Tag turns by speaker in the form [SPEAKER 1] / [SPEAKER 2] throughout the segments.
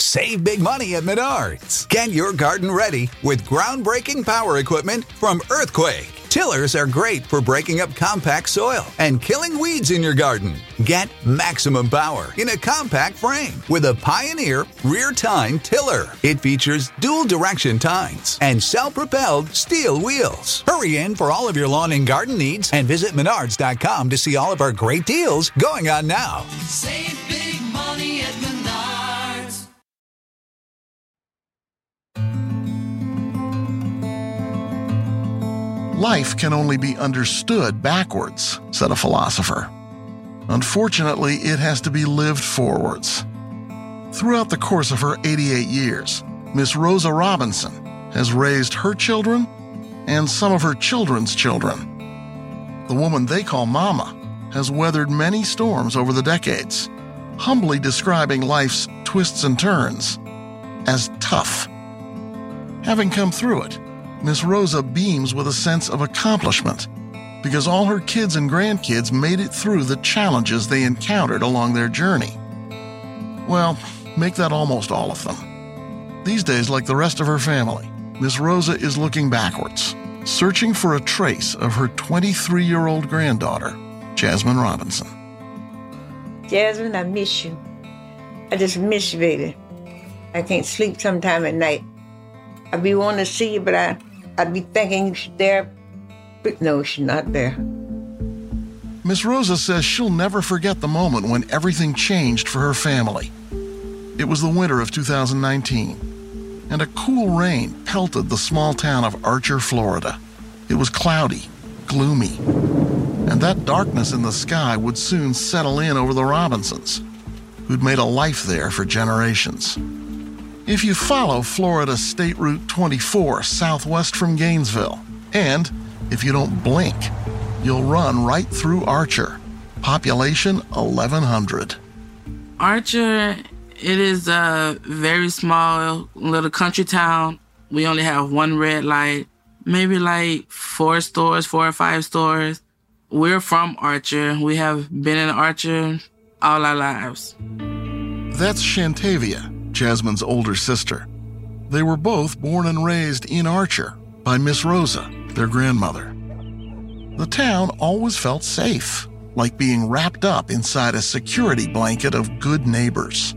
[SPEAKER 1] Save big money at Menards. Get your garden ready with groundbreaking power equipment from Earthquake. Tillers are great for breaking up compact soil and killing weeds in your garden. Get maximum power in a compact frame with a Pioneer rear tine tiller. It features dual direction tines and self-propelled steel wheels. Hurry in for all of your lawn and garden needs and visit Menards.com to see all of our great deals going on now.
[SPEAKER 2] Save big money at Menards.
[SPEAKER 3] Life can only be understood backwards, said a philosopher. Unfortunately, it has to be lived forwards. Throughout the course of her 88 years, Miss Rosa Robinson has raised her children and some of her children's children. The woman they call Mama has weathered many storms over the decades, humbly describing life's twists and turns as tough. Having come through it, Miss Rosa beams with a sense of accomplishment because all her kids and grandkids made it through the challenges they encountered along their journey. Well, make that almost all of them. These days, like the rest of her family, Miss Rosa is looking backwards, searching for a trace of her 23-year-old granddaughter, Jasmine Robinson.
[SPEAKER 4] Jasmine, I miss you. I just miss you, baby. I can't sleep sometime at night. I be wanting to see you, but I'd be thinking she's there, but no, she's not there.
[SPEAKER 3] Miss Rosa says she'll never forget the moment when everything changed for her family. It was the winter of 2019, and a cool rain pelted the small town of Archer, Florida. It was cloudy, gloomy, and that darkness in the sky would soon settle in over the Robinsons, who'd made a life there for generations. If you follow Florida State Route 24 southwest from Gainesville, and if you don't blink, you'll run right through Archer, population 1,100.
[SPEAKER 5] Archer, it is a very small little country town. We only have one red light, maybe like 4 or 5 stores. We're from Archer. We have been in Archer all our lives.
[SPEAKER 3] That's Shantavia, Jasmine's older sister. They were both born and raised in Archer by Miss Rosa, their grandmother. The town always felt safe, like being wrapped up inside a security blanket of good neighbors.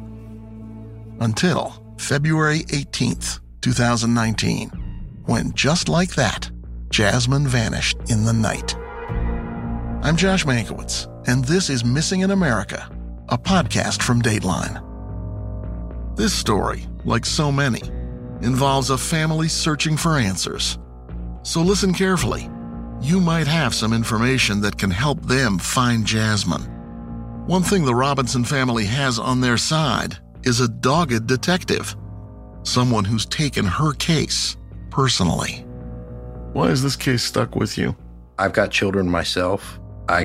[SPEAKER 3] Until February 18th, 2019, when just like that, Jasmine vanished in the night. I'm Josh Mankiewicz, and this is Missing in America, a podcast from Dateline. This story, like so many, involves a family searching for answers. So listen carefully. You might have some information that can help them find Jasmine. One thing the Robinson family has on their side is a dogged detective, someone who's taken her case personally. Why is this case stuck with you?
[SPEAKER 6] I've got children myself. I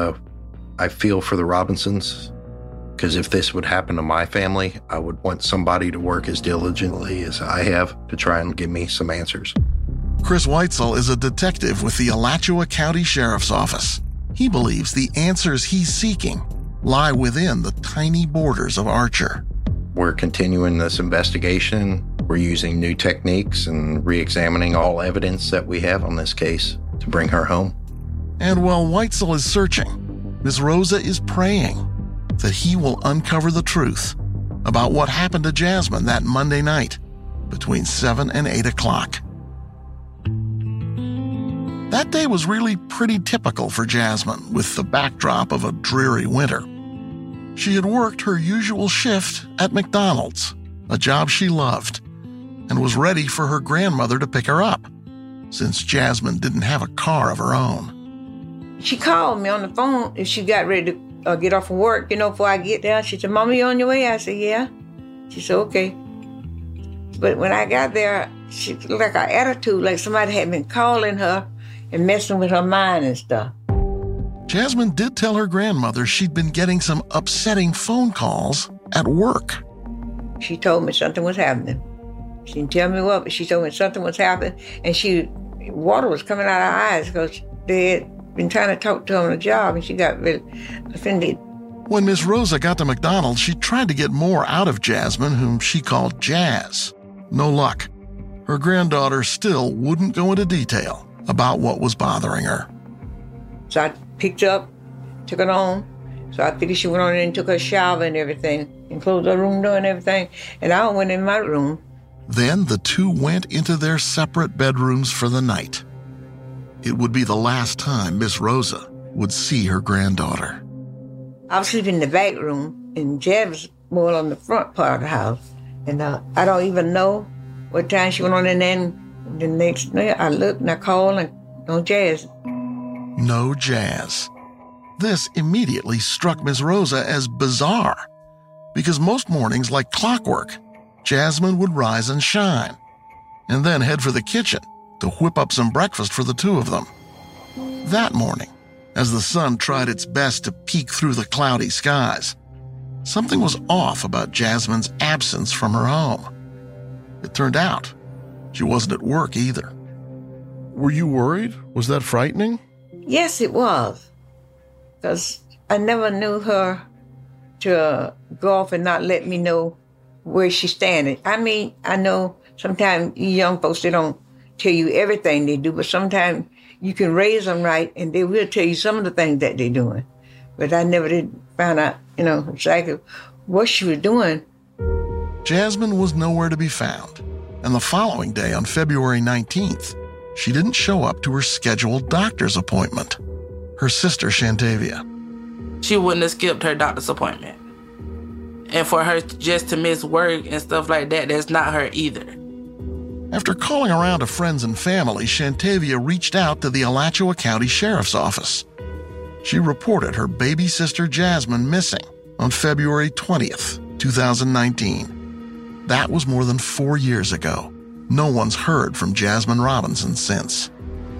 [SPEAKER 6] feel for the Robinsons. Because if this would happen to my family, I would want somebody to work as diligently as I have to try and give me some answers.
[SPEAKER 3] Chris Weitzel is a detective with the Alachua County Sheriff's Office. He believes the answers he's seeking lie within the tiny borders of Archer.
[SPEAKER 6] We're continuing this investigation. We're using new techniques and re-examining all evidence that we have on this case to bring her home.
[SPEAKER 3] And while Weitzel is searching, Ms. Rosa is praying that he will uncover the truth about what happened to Jasmine that Monday night between 7 and 8 o'clock. That day was really pretty typical for Jasmine, with the backdrop of a dreary winter. She had worked her usual shift at McDonald's, a job she loved, and was ready for her grandmother to pick her up, since Jasmine didn't have a car of her own.
[SPEAKER 4] She called me on the phone if she got ready to get off of work, before I get there. She said, "Mama, you on your way?" I said, "Yeah." She said, "Okay." But when I got there, she looked like her attitude, like somebody had been calling her and messing with her mind and stuff.
[SPEAKER 3] Jasmine did tell her grandmother she'd been getting some upsetting phone calls at work.
[SPEAKER 4] She told me something was happening. She didn't tell me what, but she told me something was happening, and water was coming out of her eyes because they had been trying to talk to her on the job, and she got really offended.
[SPEAKER 3] When Miss Rosa got to McDonald's, she tried to get more out of Jasmine, whom she called Jazz. No luck. Her granddaughter still wouldn't go into detail about what was bothering her.
[SPEAKER 4] So I picked her up, took her home. So I figured she went on in and took her shower and everything, and closed her room door and everything. And I went in my room.
[SPEAKER 3] Then the two went into their separate bedrooms for the night. It would be the last time Miss Rosa would see her granddaughter.
[SPEAKER 4] I was sleeping in the back room, and Jazz was more on the front part of the house. And I don't even know what time she went on in there. And the next night, I looked and I called, and no Jazz.
[SPEAKER 3] No Jazz. This immediately struck Miss Rosa as bizarre, because most mornings, like clockwork, Jasmine would rise and shine, and then head for the kitchen to whip up some breakfast for the two of them. That morning, as the sun tried its best to peek through the cloudy skies, something was off about Jasmine's absence from her home. It turned out she wasn't at work either. Were you worried? Was that frightening?
[SPEAKER 4] Yes, it was, because I never knew her to go off and not let me know where she's standing. I mean, I know sometimes you young folks, they don't tell you everything they do, but sometimes you can raise them right and they will tell you some of the things that they're doing. But I never did find out, exactly what she was doing.
[SPEAKER 3] Jasmine was nowhere to be found, and the following day, on February 19th, she didn't show up to her scheduled doctor's appointment. Her sister, Shantavia.
[SPEAKER 5] She wouldn't have skipped her doctor's appointment. And for her just to miss work and stuff like that, that's not her either.
[SPEAKER 3] After calling around to friends and family, Shantavia reached out to the Alachua County Sheriff's Office. She reported her baby sister Jasmine missing on February 20th, 2019. That was more than 4 years ago. No one's heard from Jasmine Robinson since.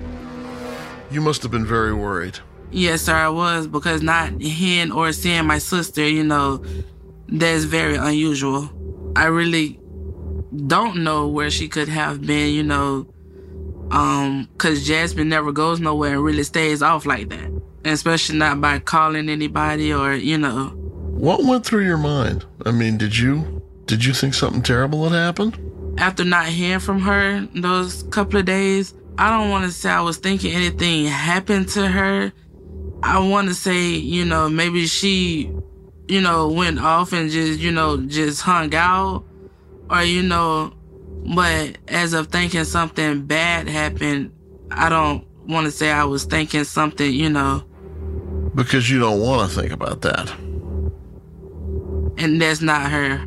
[SPEAKER 3] You must have been very worried.
[SPEAKER 5] Yes, sir, I was, because not hearing or seeing my sister, that's very unusual. I really don't know where she could have been, because Jasmine never goes nowhere and really stays off like that, especially not by calling anybody or.
[SPEAKER 3] What went through your mind? I mean, did you think something terrible had happened?
[SPEAKER 5] After not hearing from her those couple of days, I don't want to say I was thinking anything happened to her. I want to say, maybe she, went off and just hung out or, but as of thinking something bad happened, I don't want to say I was thinking something,
[SPEAKER 3] Because you don't want to think about that.
[SPEAKER 5] And that's not her,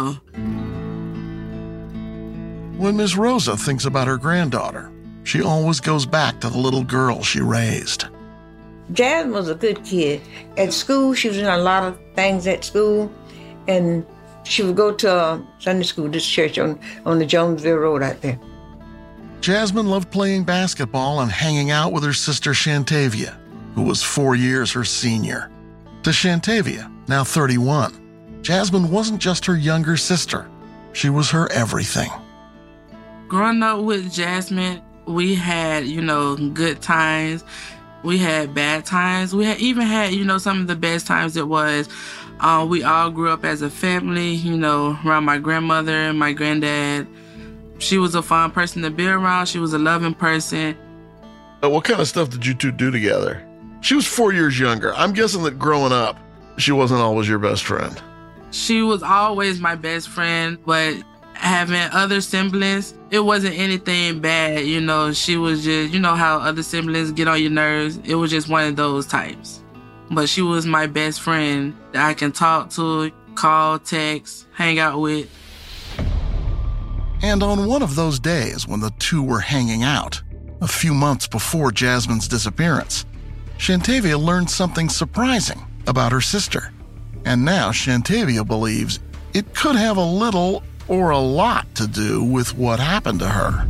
[SPEAKER 3] When Miss Rosa thinks about her granddaughter, she always goes back to the little girl she raised.
[SPEAKER 4] Jasmine was a good kid. At school, she was in a lot of things at school, and she would go to Sunday school, this church on the Jonesville Road out there.
[SPEAKER 3] Jasmine loved playing basketball and hanging out with her sister Shantavia, who was 4 years her senior. To Shantavia, now 31, Jasmine wasn't just her younger sister. She was her everything.
[SPEAKER 5] Growing up with Jasmine, we had, good times. We had bad times. We even had, some of the best times it was. We all grew up as a family, around my grandmother and my granddad. She was a fun person to be around. She was a loving person.
[SPEAKER 3] What kind of stuff did you two do together? She was 4 years younger. I'm guessing that growing up, she wasn't always your best friend.
[SPEAKER 5] She was always my best friend, but having other siblings, it wasn't anything bad, She was just, how other siblings get on your nerves. It was just one of those types. But she was my best friend that I can talk to, call, text, hang out with.
[SPEAKER 3] And on one of those days when the two were hanging out, a few months before Jasmine's disappearance, Shantavia learned something surprising about her sister. And now Shantavia believes it could have a little or a lot to do with what happened to her.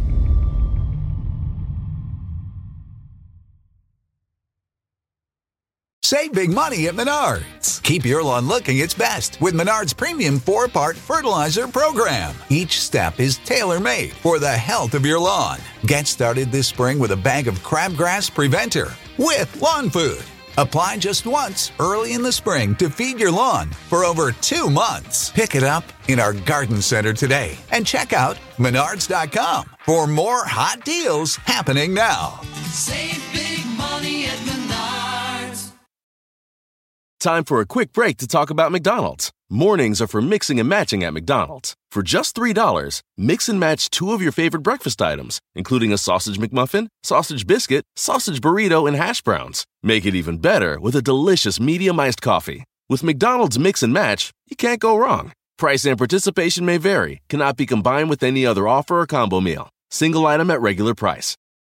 [SPEAKER 1] Save big money at Menards. Keep your lawn looking its best with Menards Premium 4-Part Fertilizer Program. Each step is tailor-made for the health of your lawn. Get started this spring with a bag of Crabgrass Preventer with Lawn Food. Apply just once early in the spring to feed your lawn for over 2 months. Pick it up in our garden center today and check out Menards.com for more hot deals happening now.
[SPEAKER 2] Save big money at Menards.
[SPEAKER 7] Time for a quick break to talk about McDonald's. Mornings are for mixing and matching at McDonald's. For just $3, mix and match 2 of your favorite breakfast items, including a sausage McMuffin, sausage biscuit, sausage burrito, and hash browns. Make it even better with a delicious medium iced coffee. With McDonald's Mix and Match, you can't go wrong. Price and participation may vary, cannot be combined with any other offer or combo meal. Single item at regular price.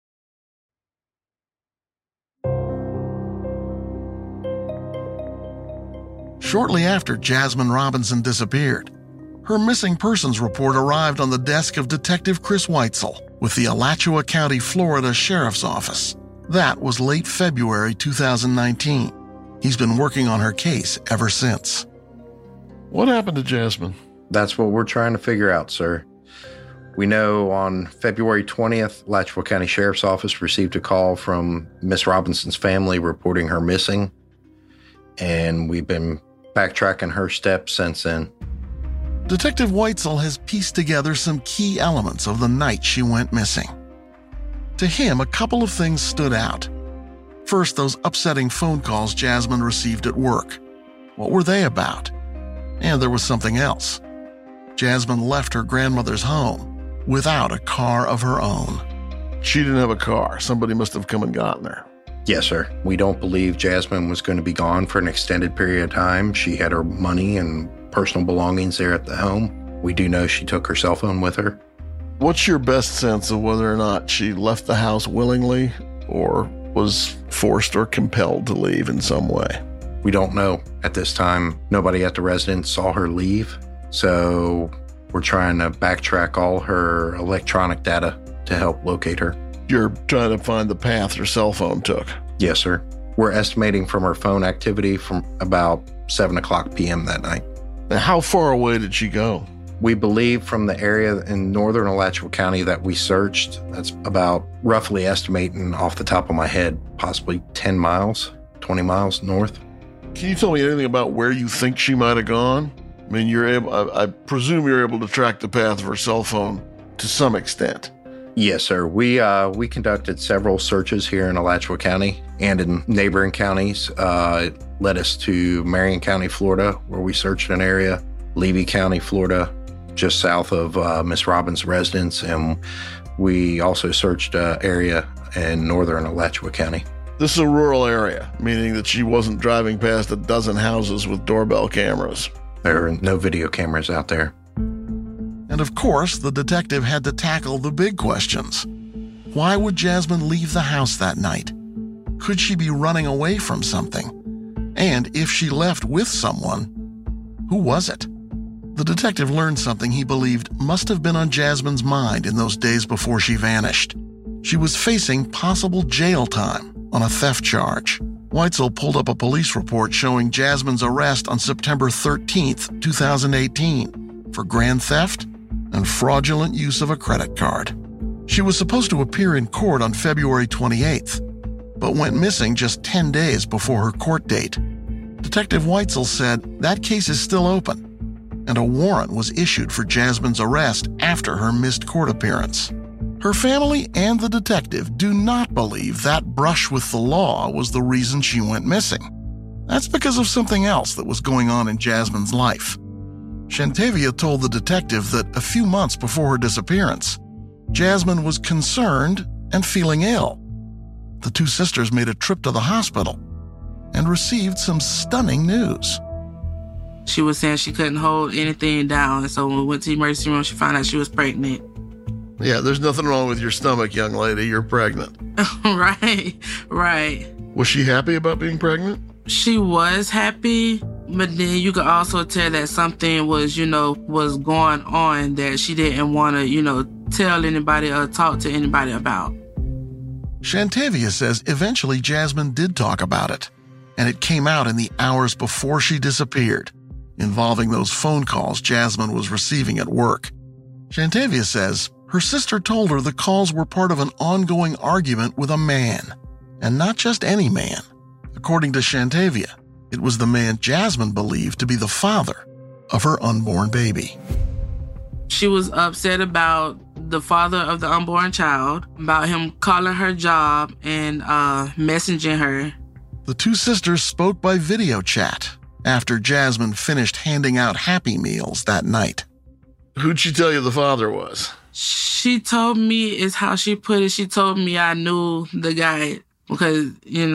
[SPEAKER 3] Shortly after Jasmine Robinson disappeared, her missing persons report arrived on the desk of Detective Chris Weitzel with the Alachua County, Florida Sheriff's Office. That was late February 2019. He's been working on her case ever since. What happened to Jasmine?
[SPEAKER 6] That's what we're trying to figure out, sir. We know on February 20th, Alachua County Sheriff's Office received a call from Miss Robinson's family reporting her missing, and we've been backtracking her steps since then.
[SPEAKER 3] Detective Weitzel has pieced together some key elements of the night she went missing. To him, a couple of things stood out. First, those upsetting phone calls Jasmine received at work. What were they about? And there was something else. Jasmine left her grandmother's home without a car of her own. She didn't have a car. Somebody must have come and gotten her.
[SPEAKER 6] Yes, sir. We don't believe Jasmine was going to be gone for an extended period of time. She had her money and personal belongings there at the home. We do know she took her cell phone with her.
[SPEAKER 3] What's your best sense of whether or not she left the house willingly or was forced or compelled to leave in some way?
[SPEAKER 6] We don't know at this time. Nobody at the residence saw her leave, so we're trying to backtrack all her electronic data to help locate her.
[SPEAKER 3] You're trying to find the path her cell phone took.
[SPEAKER 6] Yes, sir. We're estimating from her phone activity from about 7 o'clock p.m. that night.
[SPEAKER 3] Now, how far away did she go?
[SPEAKER 6] We believe from the area in northern Alachua County that we searched, that's about roughly estimating off the top of my head, possibly 10 miles, 20 miles north.
[SPEAKER 3] Can you tell me anything about where you think she might have gone? I mean, I presume you're able to track the path of her cell phone to some extent.
[SPEAKER 6] Yes, sir. We conducted several searches here in Alachua County and in neighboring counties. It led us to Marion County, Florida, where we searched an area, Levy County, Florida, just south of Miss Robbins' residence, and we also searched an area in northern Alachua County.
[SPEAKER 3] This is a rural area, meaning that she wasn't driving past a dozen houses with doorbell cameras.
[SPEAKER 6] There are no video cameras out there.
[SPEAKER 3] And of course, the detective had to tackle the big questions. Why would Jasmine leave the house that night? Could she be running away from something? And if she left with someone, who was it? The detective learned something he believed must have been on Jasmine's mind in those days before she vanished. She was facing possible jail time on a theft charge. Weitzel pulled up a police report showing Jasmine's arrest on September 13th, 2018 for grand theft and fraudulent use of a credit card. She was supposed to appear in court on February 28th, but went missing just 10 days before her court date. Detective Weitzel said that case is still open, and a warrant was issued for Jasmine's arrest after her missed court appearance. Her family and the detective do not believe that brush with the law was the reason she went missing. That's because of something else that was going on in Jasmine's life. Shantavia told the detective that a few months before her disappearance, Jasmine was concerned and feeling ill. The two sisters made a trip to the hospital and received some stunning news.
[SPEAKER 5] She was saying she couldn't hold anything down, and so when we went to the emergency room, she found out she was pregnant.
[SPEAKER 3] Yeah, there's nothing wrong with your stomach, young lady. You're pregnant.
[SPEAKER 5] Right.
[SPEAKER 3] Was she happy about being pregnant?
[SPEAKER 5] She was happy, but then you could also tell that something was going on that she didn't want to, tell anybody or talk to anybody about.
[SPEAKER 3] Shantavia says eventually Jasmine did talk about it, and it came out in the hours before she disappeared, involving those phone calls Jasmine was receiving at work. Shantavia says her sister told her the calls were part of an ongoing argument with a man, and not just any man, a According to Shantavia, it was the man Jasmine believed to be the father of her unborn baby.
[SPEAKER 5] She was upset about the father of the unborn child, about him calling her job and messaging her.
[SPEAKER 3] The two sisters spoke by video chat after Jasmine finished handing out Happy Meals that night. Who'd she tell you the father was?
[SPEAKER 5] She told me, is how she put it, she told me I knew the guy because,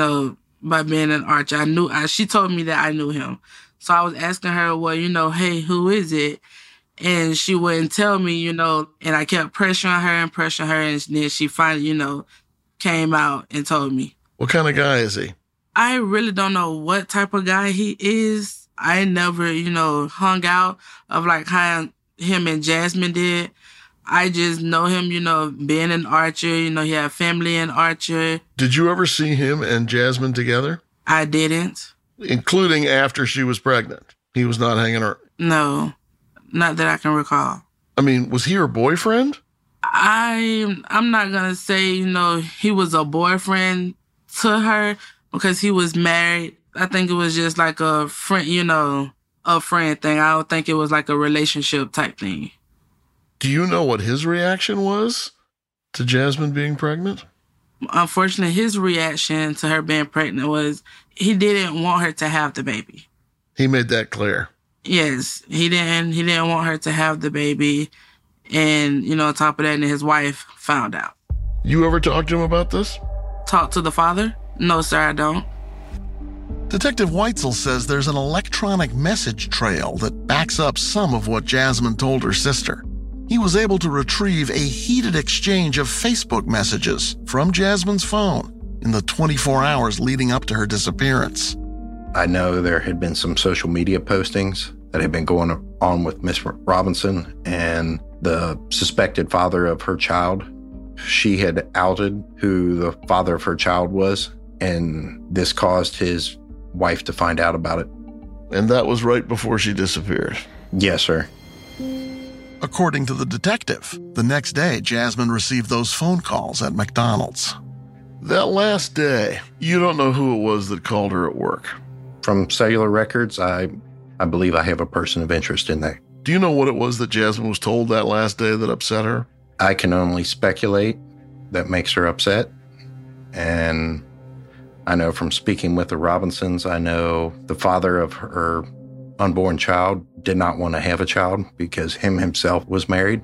[SPEAKER 5] by being an archer, she told me that I knew him. So I was asking her, well, hey, who is it? And she wouldn't tell me, and I kept pressuring her, and then she finally, came out and told me.
[SPEAKER 3] What kind of guy is he?
[SPEAKER 5] I really don't know what type of guy he is. I never, hung out of like how him and Jasmine did. I just know him, being an archer, he had family in Archer.
[SPEAKER 3] Did you ever see him and Jasmine together?
[SPEAKER 5] I didn't. Including
[SPEAKER 3] after she was pregnant? He was not hanging around?
[SPEAKER 5] No, not that I can recall.
[SPEAKER 3] I mean, was he her boyfriend?
[SPEAKER 5] I'm not going to say, he was a boyfriend to her because he was married. I think it was just like a friend, a friend thing. I don't think it was like a relationship type thing.
[SPEAKER 3] Do you know what his reaction was to Jasmine being pregnant?
[SPEAKER 5] Unfortunately, his reaction to her being pregnant was he didn't want her to have the baby.
[SPEAKER 3] He made that clear.
[SPEAKER 5] Yes, he didn't want her to have the baby. And, on top of that, his wife found out.
[SPEAKER 3] You ever talked to him about this?
[SPEAKER 5] Talk to the father? No, sir, I don't.
[SPEAKER 3] Detective Weitzel says there's an electronic message trail that backs up some of what Jasmine told her sister. He was able to retrieve a heated exchange of Facebook messages from Jasmine's phone in the 24 hours leading up to her disappearance.
[SPEAKER 6] I know there had been some social media postings that had been going on with Miss Robinson and the suspected father of her child. She had outed who the father of her child was, and this caused his wife to find out about it.
[SPEAKER 3] And that was right before she disappeared?
[SPEAKER 6] Yes, sir.
[SPEAKER 3] According to the detective, the next day, Jasmine received those phone calls at McDonald's. That last day, you don't know who it was that called her at work?
[SPEAKER 6] From cellular records, I believe I have a person of interest in that.
[SPEAKER 3] Do you know what it was that Jasmine was told that last day that upset her?
[SPEAKER 6] I can only speculate that makes her upset. And I know from speaking with the Robinsons, I know the father of her unborn child did not want to have a child because himself was married.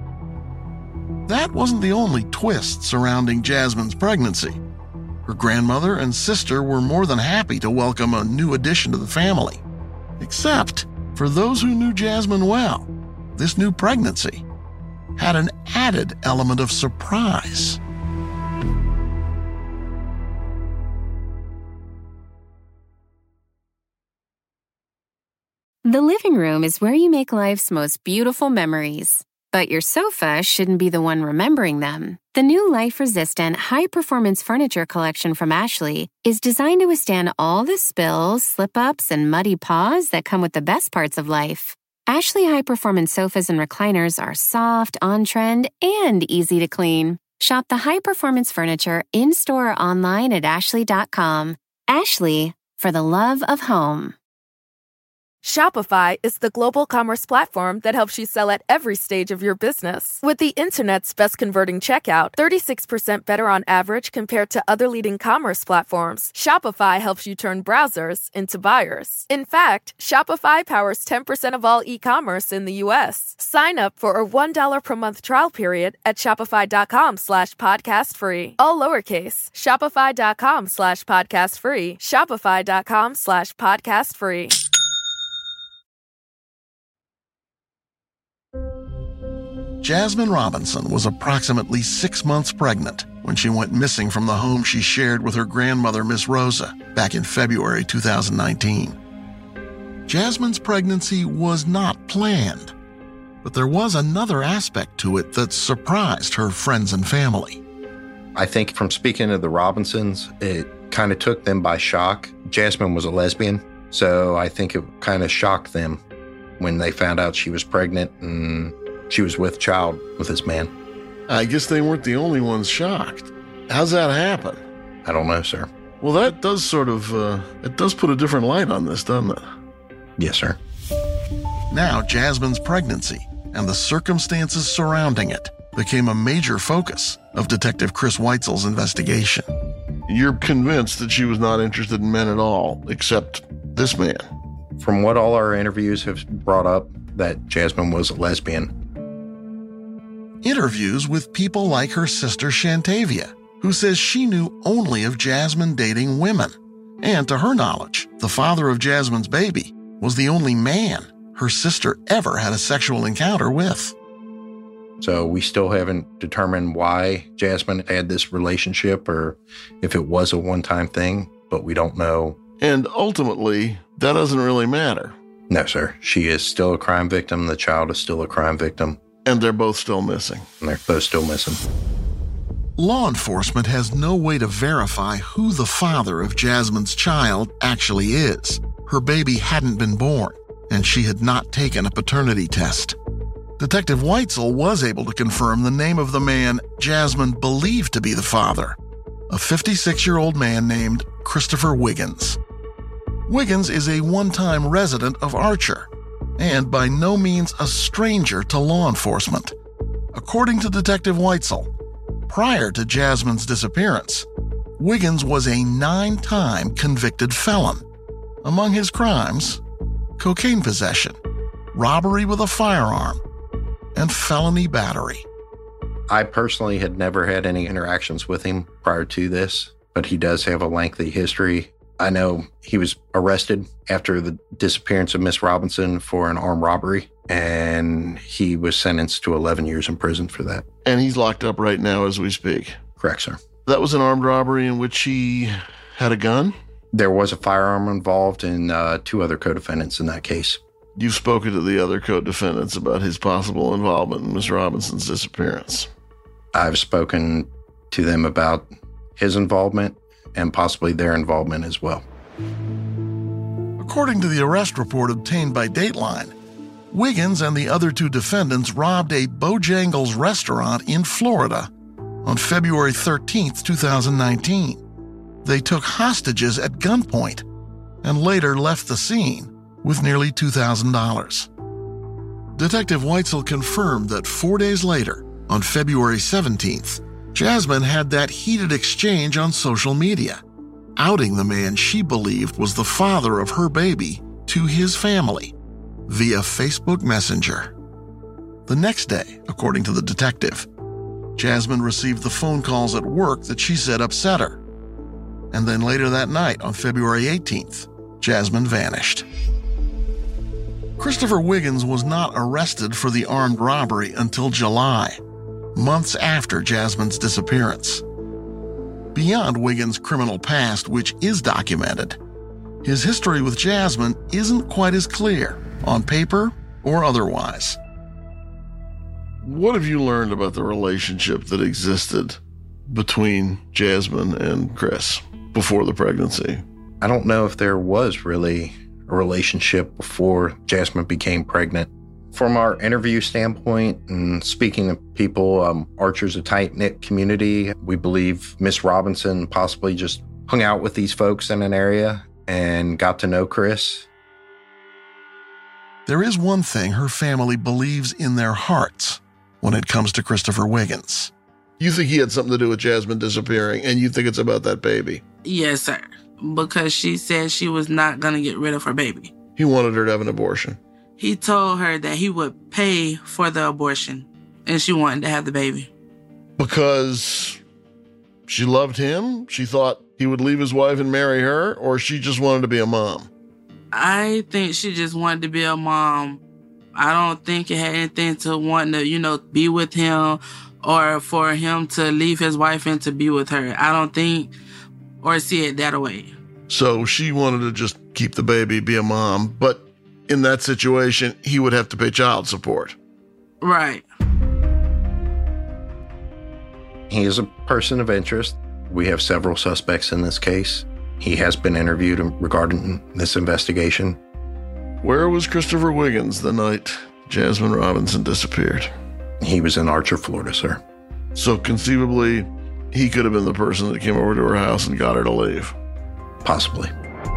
[SPEAKER 3] That wasn't the only twist surrounding Jasmine's pregnancy. Her grandmother and sister were more than happy to welcome a new addition to the family. Except for those who knew Jasmine well, this new pregnancy had an added element of surprise.
[SPEAKER 8] The living room is where you make life's most beautiful memories. But your sofa shouldn't be the one remembering them. The new life-resistant, high-performance furniture collection from Ashley is designed to withstand all the spills, slip-ups, and muddy paws that come with the best parts of life. Ashley high-performance sofas and recliners are soft, on-trend, and easy to clean. Shop the high-performance furniture in-store or online at ashley.com. Ashley, for the love of home.
[SPEAKER 9] Shopify is the global commerce platform that helps you sell at every stage of your business. With the internet's best converting checkout, 36% better on average compared to other leading commerce platforms, Shopify helps you turn browsers into buyers. In fact, Shopify powers 10% of all e-commerce in the U.S. Sign up for a $1 per month trial period at shopify.com/podcastfree. All lowercase, shopify.com/podcastfree, shopify.com/podcastfree.
[SPEAKER 3] Jasmine Robinson was approximately 6 months pregnant when she went missing from the home she shared with her grandmother, Miss Rosa, back in February 2019. Jasmine's pregnancy was not planned, but there was another aspect to it that surprised her friends and family.
[SPEAKER 6] I think from speaking to the Robinsons, it kind of took them by shock. Jasmine was a lesbian, so I think it kind of shocked them when they found out she was pregnant and she was with child with this man.
[SPEAKER 3] I guess they weren't the only ones shocked. How's that happen?
[SPEAKER 6] I don't know, sir.
[SPEAKER 3] Well, that does sort of, it does put a different light on this, doesn't it?
[SPEAKER 6] Yes, sir.
[SPEAKER 3] Now, Jasmine's pregnancy and the circumstances surrounding it became a major focus of Detective Chris Weitzel's investigation. You're convinced that she was not interested in men at all, except this man.
[SPEAKER 6] From what all our interviews have brought up, that Jasmine was a lesbian.
[SPEAKER 3] Interviews with people like her sister Shantavia, who says she knew only of Jasmine dating women. And to her knowledge, the father of Jasmine's baby was the only man her sister ever had a sexual encounter with.
[SPEAKER 6] So we still haven't determined why Jasmine had this relationship or if it was a one-time thing, but we don't know.
[SPEAKER 3] And ultimately, that doesn't really matter.
[SPEAKER 6] No, sir. She is still a crime victim. The child is still a crime victim.
[SPEAKER 3] And they're both still missing.
[SPEAKER 6] And they're both still missing.
[SPEAKER 3] Law enforcement has no way to verify who the father of Jasmine's child actually is. Her baby hadn't been born, and she had not taken a paternity test. Detective Weitzel was able to confirm the name of the man Jasmine believed to be the father, a 56-year-old man named Christopher Wiggins. Wiggins is a one-time resident of Archer, and by no means a stranger to law enforcement. According to Detective Weitzel, prior to Jasmine's disappearance, Wiggins was a 9-time convicted felon. Among his crimes, cocaine possession, robbery with a firearm, and felony battery.
[SPEAKER 6] I personally had never had any interactions with him prior to this, but he does have a lengthy history. I know he was arrested after the disappearance of Miss Robinson for an armed robbery, and he was sentenced to 11 years in prison for that.
[SPEAKER 3] And he's locked up right now as we speak.
[SPEAKER 6] Correct, sir.
[SPEAKER 3] That was an armed robbery in which he had a gun?
[SPEAKER 6] There was a firearm involved and 2 other co-defendants in that case.
[SPEAKER 3] You've spoken to the other co-defendants about his possible involvement in Miss Robinson's disappearance.
[SPEAKER 6] I've spoken to them about his involvement and possibly their involvement as well.
[SPEAKER 3] According to the arrest report obtained by Dateline, Wiggins and the other 2 defendants robbed a Bojangles restaurant in Florida on February 13, 2019. They took hostages at gunpoint and later left the scene with nearly $2,000. Detective Weitzel confirmed that 4 days later, on February 17th, Jasmine had that heated exchange on social media, outing the man she believed was the father of her baby to his family via Facebook Messenger. The next day, according to the detective, Jasmine received the phone calls at work that she said upset her. And then later that night, on February 18th, Jasmine vanished. Christopher Wiggins was not arrested for the armed robbery until July, months after Jasmine's disappearance. Beyond Wiggins' criminal past, which is documented, his history with Jasmine isn't quite as clear, on paper or otherwise. What have you learned about the relationship that existed between Jasmine and Chris before the pregnancy?
[SPEAKER 6] I don't know if there was really a relationship before Jasmine became pregnant. From our interview standpoint and speaking to people, Archer's a tight-knit community. We believe Miss Robinson possibly just hung out with these folks in an area and got to know Chris.
[SPEAKER 3] There is one thing her family believes in their hearts when it comes to Christopher Wiggins. You think he had something to do with Jasmine disappearing, and you think it's about that baby?
[SPEAKER 5] Yes, sir. Because she said she was not going to get rid of her baby.
[SPEAKER 3] He wanted her to have an abortion.
[SPEAKER 5] He told her that he would pay for the abortion, and she wanted to have the baby.
[SPEAKER 3] Because she loved him? She thought he would leave his wife and marry her? Or she just wanted to be a mom?
[SPEAKER 5] I think she just wanted to be a mom. I don't think it had anything to want to, be with him or for him to leave his wife and to be with her. I don't think or see it that way.
[SPEAKER 3] So she wanted to just keep the baby, be a mom, but in that situation, he would have to pay child support.
[SPEAKER 5] Right.
[SPEAKER 6] He is a person of interest. We have several suspects in this case. He has been interviewed regarding this investigation.
[SPEAKER 3] Where was Christopher Wiggins the night Jasmine Robinson disappeared?
[SPEAKER 6] He was in Archer, Florida, sir.
[SPEAKER 3] So conceivably, he could have been the person that came over to her house and got her to leave.
[SPEAKER 6] Possibly.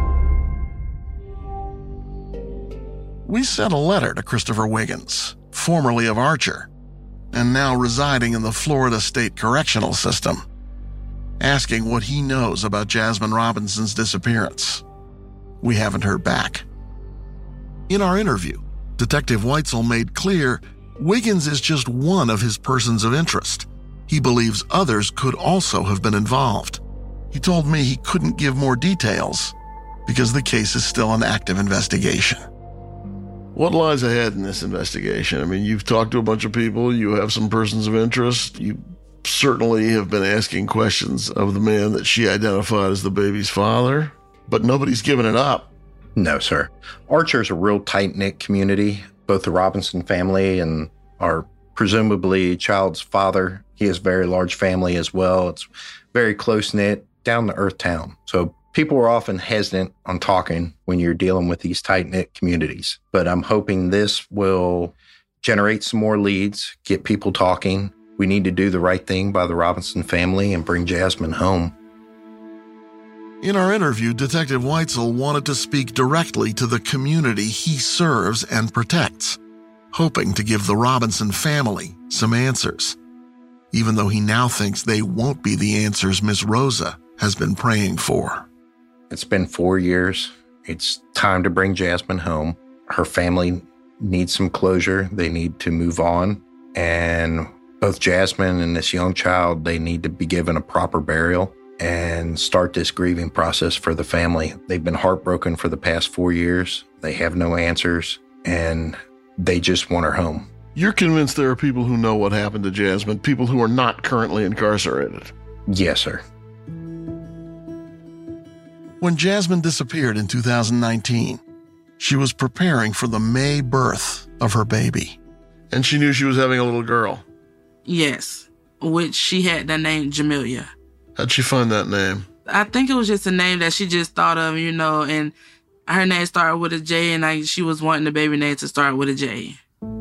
[SPEAKER 3] We sent a letter to Christopher Wiggins, formerly of Archer, and now residing in the Florida State Correctional System, asking what he knows about Jasmine Robinson's disappearance. We haven't heard back. In our interview, Detective Weitzel made clear Wiggins is just one of his persons of interest. He believes others could also have been involved. He told me he couldn't give more details because the case is still an active investigation. What lies ahead in this investigation? I mean, you've talked to a bunch of people, you have some persons of interest, you certainly have been asking questions of the man that she identified as the baby's father, but nobody's given it up.
[SPEAKER 6] No, sir. Archer's a real tight-knit community. Both the Robinson family and our presumably child's father, he has a very large family as well. It's very close-knit, down-to-earth town. So people are often hesitant on talking when you're dealing with these tight-knit communities. But I'm hoping this will generate some more leads, get people talking. We need to do the right thing by the Robinson family and bring Jasmine home.
[SPEAKER 3] In our interview, Detective Weitzel wanted to speak directly to the community he serves and protects, hoping to give the Robinson family some answers, even though he now thinks they won't be the answers Miss Rosa has been praying for.
[SPEAKER 6] It's been 4 years. It's time to bring Jasmine home. Her family needs some closure. They need to move on. And both Jasmine and this young child, they need to be given a proper burial and start this grieving process for the family. They've been heartbroken for the past 4 years. They have no answers, and they just want her home.
[SPEAKER 3] You're convinced there are people who know what happened to Jasmine, people who are not currently incarcerated?
[SPEAKER 6] Yes, sir.
[SPEAKER 3] When Jasmine disappeared in 2019, she was preparing for the May birth of her baby. And she knew she was having a little girl?
[SPEAKER 5] Yes, which she had the name Jamelia.
[SPEAKER 3] How'd she find that name?
[SPEAKER 5] I think it was just a name that she just thought of, and her name started with a J, and she was wanting the baby name to start with a J.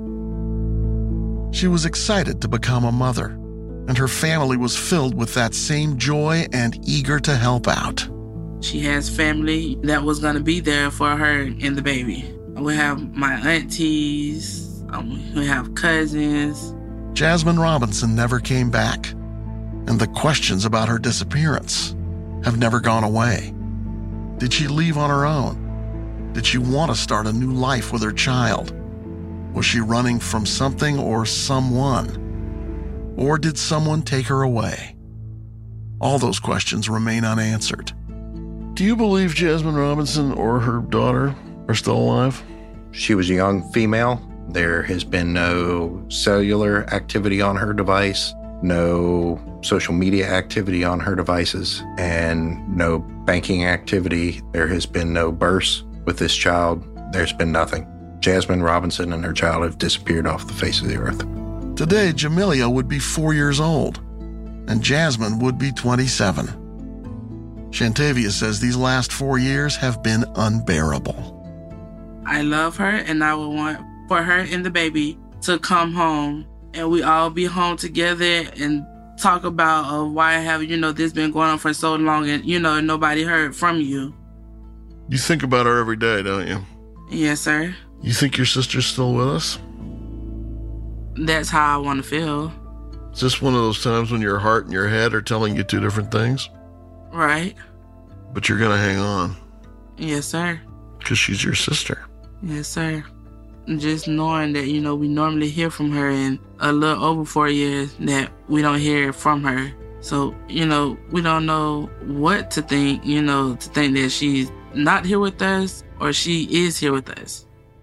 [SPEAKER 3] She was excited to become a mother, and her family was filled with that same joy and eager to help out.
[SPEAKER 5] She has family that was going to be there for her and the baby. We have my aunties, we have cousins.
[SPEAKER 3] Jasmine Robinson never came back, and the questions about her disappearance have never gone away. Did she leave on her own? Did she want to start a new life with her child? Was she running from something or someone? Or did someone take her away? All those questions remain unanswered. Do you believe Jasmine Robinson or her daughter are still alive?
[SPEAKER 6] She was a young female. There has been no cellular activity on her device, no social media activity on her devices, and no banking activity. There has been no births with this child. There's been nothing. Jasmine Robinson and her child have disappeared off the face of the earth.
[SPEAKER 3] Today, Jamelia would be 4 years old, and Jasmine would be 27. Shantavia says these last 4 years have been unbearable.
[SPEAKER 5] I love her, and I would want for her and the baby to come home, and we all be home together and talk about why have, this been going on for so long and, nobody heard from you.
[SPEAKER 3] You think about her every day, don't you?
[SPEAKER 5] Yes, sir.
[SPEAKER 3] You think your sister's still with us?
[SPEAKER 5] That's how I want to feel.
[SPEAKER 3] Is this one of those times when your heart and your head are telling you two different things?
[SPEAKER 5] Right.
[SPEAKER 3] But you're going to hang on.
[SPEAKER 5] Yes, sir.
[SPEAKER 3] Because she's your sister.
[SPEAKER 5] Yes, sir. Just knowing that, we normally hear from her in a little over 4 years that we don't hear from her. So, we don't know what to think, to think that she's not here with us or she is here with us.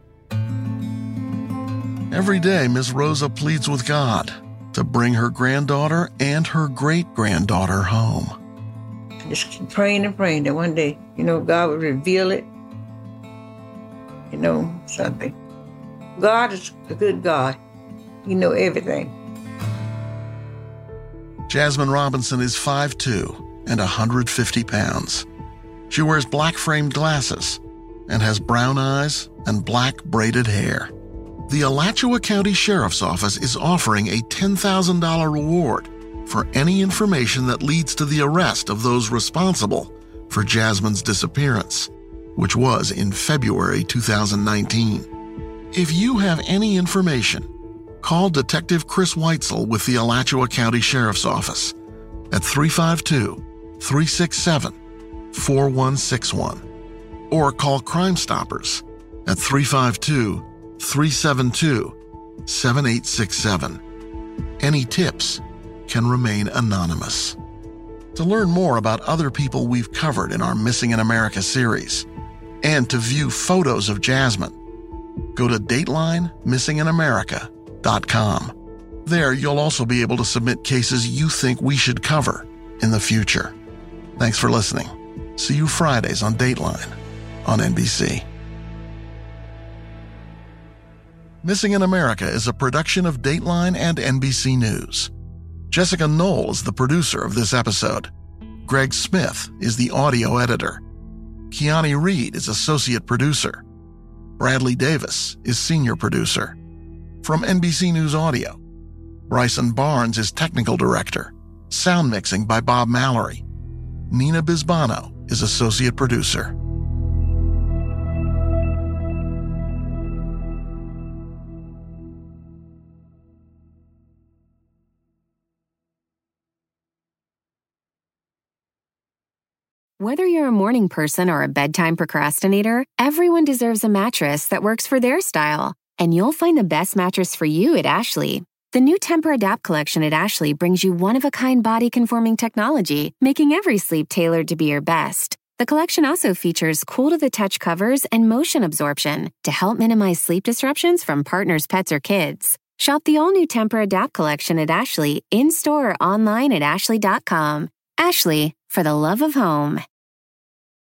[SPEAKER 3] Every day, Miss Rosa pleads with God to bring her granddaughter and her great-granddaughter home.
[SPEAKER 4] Just keep praying and praying that one day, God will reveal it, something. God is a good God. You know everything.
[SPEAKER 3] Jasmine Robinson is 5'2" and 150 pounds. She wears black-framed glasses and has brown eyes and black braided hair. The Alachua County Sheriff's Office is offering a $10,000 reward for any information that leads to the arrest of those responsible for Jasmine's disappearance, which was in February 2019. If you have any information, call Detective Chris Weitzel with the Alachua County Sheriff's Office at 352-367-4161 or call Crime Stoppers at 352-372-7867. Any tips can remain anonymous. To learn more about other people we've covered in our Missing in America series and to view photos of Jasmine, go to DatelineMissingInAmerica.com. There, you'll also be able to submit cases you think we should cover in the future. Thanks for listening. See you Fridays on Dateline on NBC. Missing in America is a production of Dateline and NBC News. Jessica Knoll is the producer of this episode. Greg Smith is the audio editor. Kiani Reed is associate producer. Bradley Davis is senior producer. From NBC News Audio, Bryson Barnes is technical director. Sound mixing by Bob Mallory. Nina Bisbano is associate producer.
[SPEAKER 8] Whether you're a morning person or a bedtime procrastinator, everyone deserves a mattress that works for their style. And you'll find the best mattress for you at Ashley. The new Tempur-Adapt collection at Ashley brings you one-of-a-kind body-conforming technology, making every sleep tailored to be your best. The collection also features cool-to-the-touch covers and motion absorption to help minimize sleep disruptions from partners, pets, or kids. Shop the all-new Tempur-Adapt collection at Ashley, in-store or online at ashley.com. Ashley, for the love of home.